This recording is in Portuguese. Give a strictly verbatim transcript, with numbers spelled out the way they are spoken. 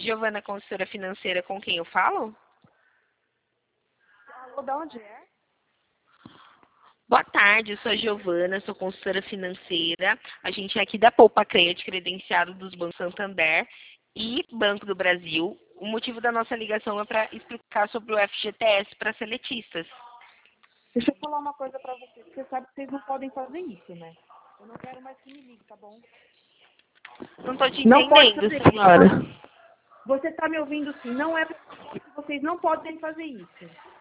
Giovana, consultora financeira, com quem eu falo? Alô, de onde é? Boa tarde, eu sou a Giovana, sou consultora financeira. A gente é aqui da Poupa Credit, credenciado dos bancos Santander e Banco do Brasil. O motivo da nossa ligação é para explicar sobre o F G T S para seletistas. Deixa eu falar uma coisa pra vocês. Você sabe que vocês não podem fazer isso, né? Eu não quero mais que me ligue, tá bom? Não estou te Não pode entendendo, fazer senhora. isso. Você tá me ouvindo sim? Não é pra vocês não podem fazer isso.